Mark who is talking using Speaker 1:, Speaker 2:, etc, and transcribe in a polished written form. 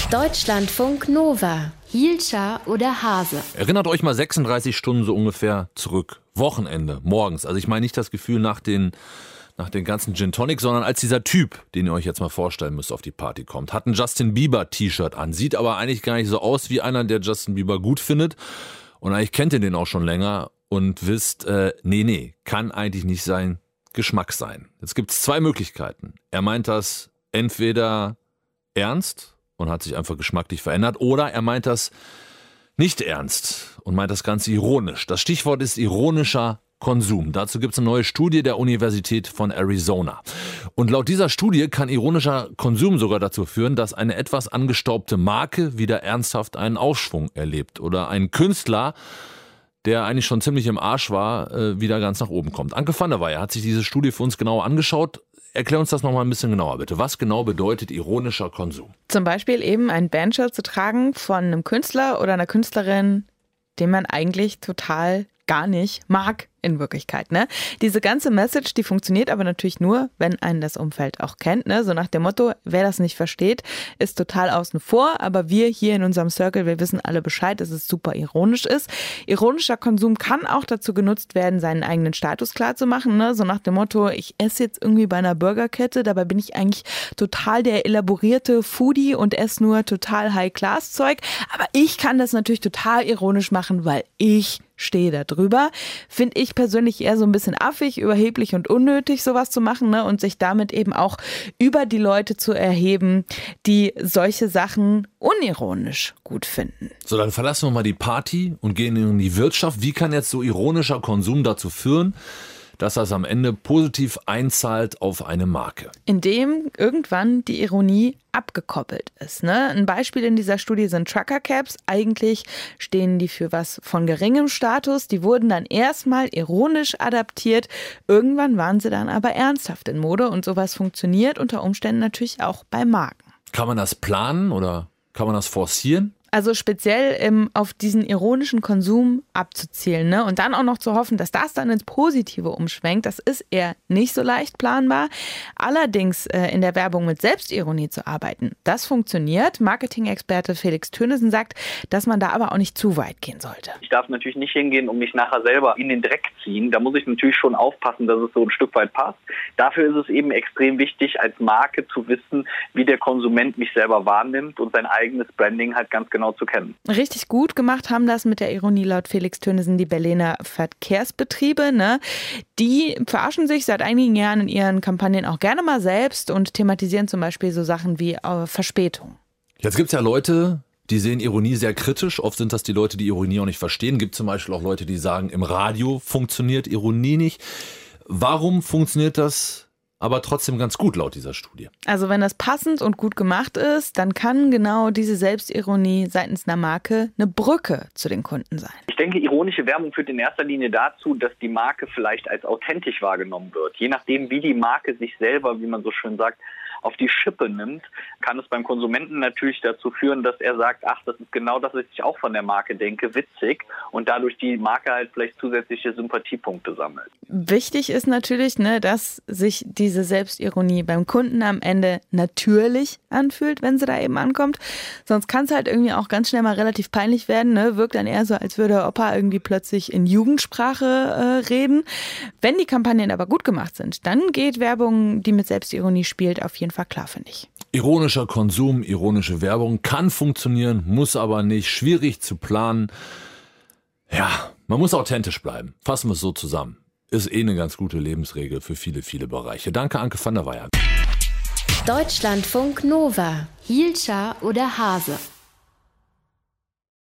Speaker 1: Deutschlandfunk Nova. Hielscher oder Hase?
Speaker 2: Erinnert euch mal 36 Stunden so ungefähr zurück. Wochenende, morgens. Also ich meine nicht das Gefühl nach den ganzen Gin Tonic, sondern als dieser Typ, den ihr euch jetzt mal vorstellen müsst, auf die Party kommt. Hat ein Justin Bieber T-Shirt an. Sieht aber eigentlich gar nicht so aus wie einer, der Justin Bieber gut findet. Und eigentlich kennt ihr den auch schon länger und wisst, nee, kann eigentlich nicht sein Geschmack sein. Jetzt gibt es zwei Möglichkeiten. Er meint das entweder ernst und hat sich einfach geschmacklich verändert, oder er meint das nicht ernst und meint das Ganze ironisch. Das Stichwort ist ironischer Konsum. Dazu gibt es eine neue Studie der Universität von Arizona. Und laut dieser Studie kann ironischer Konsum sogar dazu führen, dass eine etwas angestaubte Marke wieder ernsthaft einen Aufschwung erlebt oder ein Künstler, der eigentlich schon ziemlich im Arsch war, wieder ganz nach oben kommt. Anke van der Weyer hat sich diese Studie für uns genauer angeschaut. Erklär uns das nochmal ein bisschen genauer, bitte. Was genau bedeutet ironischer Konsum?
Speaker 3: Zum Beispiel eben ein Bandshirt zu tragen von einem Künstler oder einer Künstlerin, den man eigentlich total gar nicht mag in Wirklichkeit, ne? Diese ganze Message, die funktioniert aber natürlich nur, wenn einen das Umfeld auch kennt, ne? So nach dem Motto, wer das nicht versteht, ist total außen vor, aber wir hier in unserem Circle, wir wissen alle Bescheid, dass es super ironisch ist. Ironischer Konsum kann auch dazu genutzt werden, seinen eigenen Status klar zu machen, ne? So nach dem Motto, ich esse jetzt irgendwie bei einer Burgerkette, dabei bin ich eigentlich total der elaborierte Foodie und esse nur total High-Class-Zeug, aber ich kann das natürlich total ironisch machen, weil ich stehe da drüber. Finde ich persönlich eher so ein bisschen affig, überheblich und unnötig, sowas zu machen, ne? Und sich damit eben auch über die Leute zu erheben, die solche Sachen unironisch gut finden.
Speaker 2: So, dann verlassen wir mal die Party und gehen in die Wirtschaft. Wie kann jetzt so ironischer Konsum dazu führen, dass das am Ende positiv einzahlt auf eine Marke?
Speaker 3: Indem irgendwann die Ironie abgekoppelt ist, ne? Ein Beispiel in dieser Studie sind Trucker Caps. Eigentlich stehen die für was von geringem Status. Die wurden dann erstmal ironisch adaptiert. Irgendwann waren sie dann aber ernsthaft in Mode und sowas funktioniert unter Umständen natürlich auch bei Marken.
Speaker 2: Kann man das planen oder kann man das forcieren?
Speaker 3: Also speziell auf diesen ironischen Konsum abzuzielen, ne? Und dann auch noch zu hoffen, dass das dann ins Positive umschwenkt, das ist eher nicht so leicht planbar. Allerdings in der Werbung mit Selbstironie zu arbeiten, das funktioniert. Marketing-Experte Felix Tönnissen sagt, dass man da aber auch nicht zu weit gehen sollte.
Speaker 4: Ich darf natürlich nicht hingehen und mich nachher selber in den Dreck ziehen. Da muss ich natürlich schon aufpassen, dass es so ein Stück weit passt. Dafür ist es eben extrem wichtig, als Marke zu wissen, wie der Konsument mich selber wahrnimmt und sein eigenes Branding halt ganz genau zu kennen.
Speaker 3: Richtig gut gemacht haben das mit der Ironie laut Felix Tönnissen die Berliner Verkehrsbetriebe, ne? Die verarschen sich seit einigen Jahren in ihren Kampagnen auch gerne mal selbst und thematisieren zum Beispiel so Sachen wie Verspätung.
Speaker 2: Jetzt gibt es ja Leute, die sehen Ironie sehr kritisch. Oft sind das die Leute, die Ironie auch nicht verstehen. Gibt zum Beispiel auch Leute, die sagen, im Radio funktioniert Ironie nicht. Warum funktioniert das aber trotzdem ganz gut laut dieser Studie?
Speaker 3: Also wenn das passend und gut gemacht ist, dann kann genau diese Selbstironie seitens einer Marke eine Brücke zu den Kunden sein.
Speaker 4: Ich denke, ironische Werbung führt in erster Linie dazu, dass die Marke vielleicht als authentisch wahrgenommen wird. Je nachdem, wie die Marke sich selber, wie man so schön sagt, auf die Schippe nimmt, kann es beim Konsumenten natürlich dazu führen, dass er sagt, ach, das ist genau das, was ich auch von der Marke denke, witzig, und dadurch die Marke halt vielleicht zusätzliche Sympathiepunkte sammelt.
Speaker 3: Wichtig ist natürlich, ne, dass sich diese Selbstironie beim Kunden am Ende natürlich anfühlt, wenn sie da eben ankommt. Sonst kann es halt irgendwie auch ganz schnell mal relativ peinlich werden, ne? Wirkt dann eher so, als würde Opa irgendwie plötzlich in Jugendsprache reden. Wenn die Kampagnen aber gut gemacht sind, dann geht Werbung, die mit Selbstironie spielt, auf jeden Fall klar, finde ich.
Speaker 2: Ironischer Konsum, ironische Werbung kann funktionieren, muss aber nicht. Schwierig zu planen. Ja, man muss authentisch bleiben. Fassen wir es so zusammen. Ist eine ganz gute Lebensregel für viele, viele Bereiche. Danke, Anke van der Weyer.
Speaker 1: Deutschlandfunk Nova. Hielscher oder Hase?